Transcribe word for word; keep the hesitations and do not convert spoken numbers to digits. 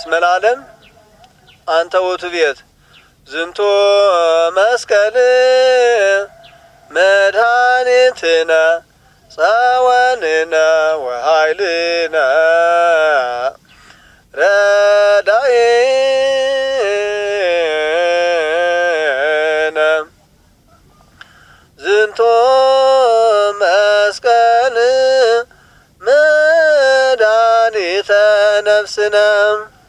እስመ ለዓለም አንተ ውእቱ ቤት ዝንቱ መስቀል መድኃኒትነ ጸወንነ ወኃይልነ ረዳኢነ ዝንቱ መስቀል መድኃኒተ ነፍስነ